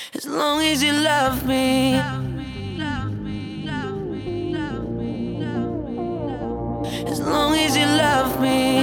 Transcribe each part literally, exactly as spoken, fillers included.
As long as you love me. As long as you love me.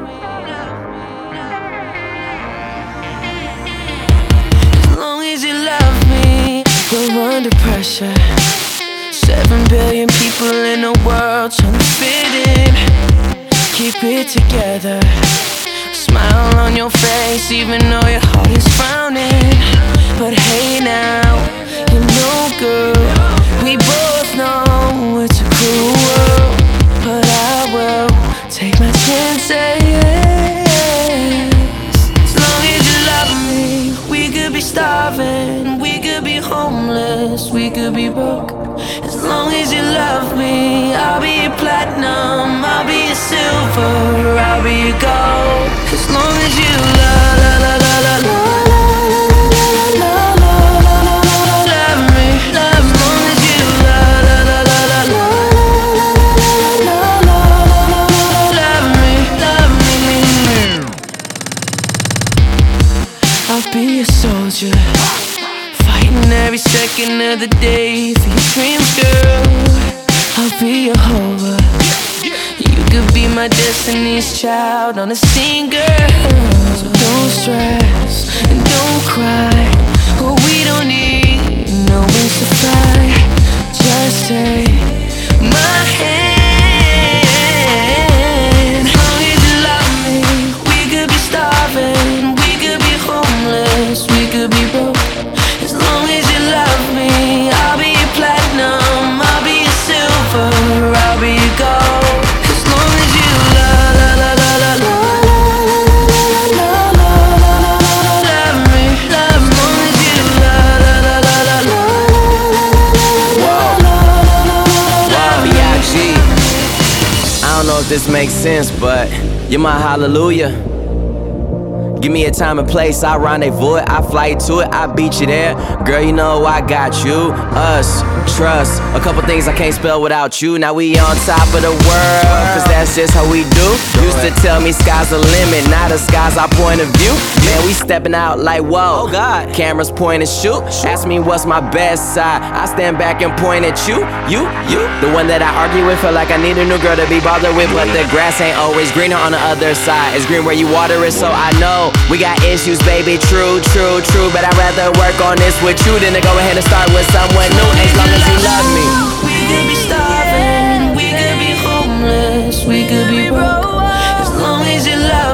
As long as you love me. We're under pressure. Seven billion people in the world trying to fit in. Keep it together. Smile on your face even though your heart is frowning. But hey now, you know girl, we both know it's a cruel world. But I will take my chances. As long as you love me. We could be starving, we could be homeless, we could be broke. As long as you love me, I'll be your platinum, I'll be your silver, I'll be your gold. As long as you love, la la la la la la la love me, love. As long as you love, la la la la la love me, love me. I'll be a soldier, fighting every second of the day for your dreams, girl. I'll be your hover. You could be my destiny's child on a scene, girl. So don't stress and don't cry. Oh, we don't need no wings to fly. Just take my hand. As long as you love me, we could be starving, we could be homeless, we could be broke. As long as you love me, I'll be your platinum, I'll be your silver, I'll be your gold. As long as you love, la la la la la love me, love. As long as you love, la la la la la Wow, B I G. I don't know if this makes sense, but you're my hallelujah. Give me a time and place, I rendezvous it, I fly to it, I beat you there. Girl, you know I got you, us, trust. A couple things I can't spell without you. Now we on top of the world, cause that's just how we do. Used to tell me sky's the limit, now the sky's our point of view. Man, we stepping out like whoa, cameras point and shoot. Ask me what's my best side, I stand back and point at you, you, you. The one that I argue with, feel like I need a new girl to be bothered with. But the grass ain't always greener on the other side. It's green where you water it, so I know we got issues, baby, true, true, true. But I'd rather work on this with you than to go ahead and start with someone new. As long as you love me. We could be starving, we could be homeless, we could be broke. As long as you love